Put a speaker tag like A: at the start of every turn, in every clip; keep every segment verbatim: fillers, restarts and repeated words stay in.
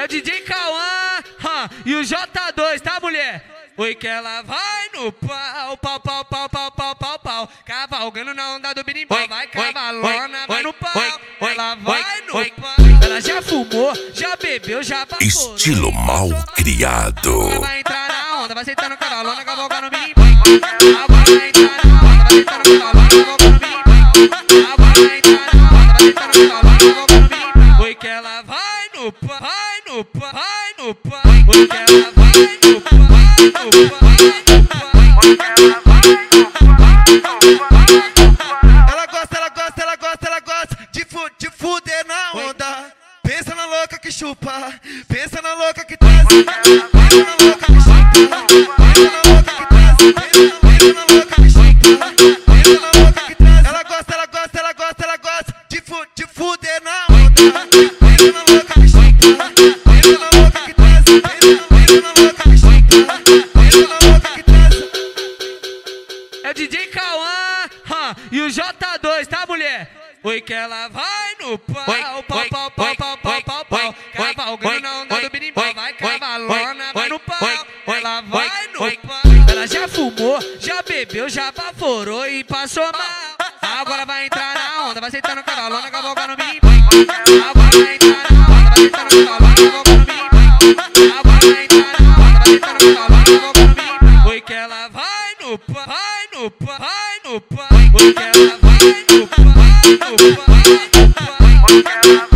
A: o D J Cauã huh, e o J dois, tá, mulher? Oi, que ela vai no pau, pau, pau, pau, pau, pau, pau, pau, cavalgando na onda do birimbau, vai cavalona, vai no pau, ela vai no pau, ela já fumou, já bebeu, já baforou.
B: Estilo mal criado.
A: Agora vai entrar na onda, vai sentando cavalona, cavalgando no birimbau. Agora vai entrar na onda, vai sentando cavalona, cavalgando no birimbau. Agora vai entrar na onda, vai sentando cavalona, cavalgando no birimbau. Oi, que ela vai no pau, vai no pau, vai no pau, oi, que ela vai no pau.
C: Ela gosta, ela gosta, ela gosta, ela gosta de, fu de fuder na onda. Pensa na louca que chupa, pensa na louca que traz, pensa na louca que chupa, pensa na louca que traz, pensa na louca que chupa, pensa na louca que traz. Ela gosta, ela gosta, ela gosta, ela gosta de, fu de fuder na onda. Pensa na louca que chupa, pensa na louca que traz, pensa na louca que chupa, pensa na louca que traz.
A: É o D J Cauã huh, e o J dois, tá, mulher? Oi, que ela vai no pau, pau, pau, pau, pau, pau, pau, pau, cavalgando na onda do birimbau, vai cavalona, vai no pau, ela vai no pau, ela já fumou, já bebeu, já baforou e passou mal. Agora vai entrar na onda, vai sentando cavalona, cavalgando no birimbau. Agora vai entrar na onda, vai sentando cavalona, cavalgando no birimbau. Agora vai entrar na onda, vai sentando cavalona, cavalgando no birimbau. Oi, que ela vai no pau, vai no pau, vai no pau, oi, que ela vai no pau, vai no pau, vai no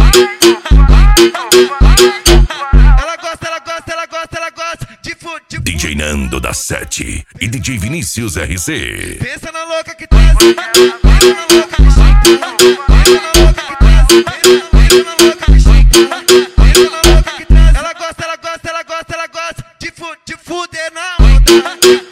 A: pau.
C: Ela gosta, ela gosta, ela gosta, ela gosta de fu de
B: D J Nando da Sete e D J Vinícius R C.
C: pensa na louca que traz, pensa na louca que chupa, pensa na louca que traz, pensa na louca que chupa, pensa na louca que traz. Ela gosta, ela gosta, ela gosta, ela gosta de fu de fuder na onda.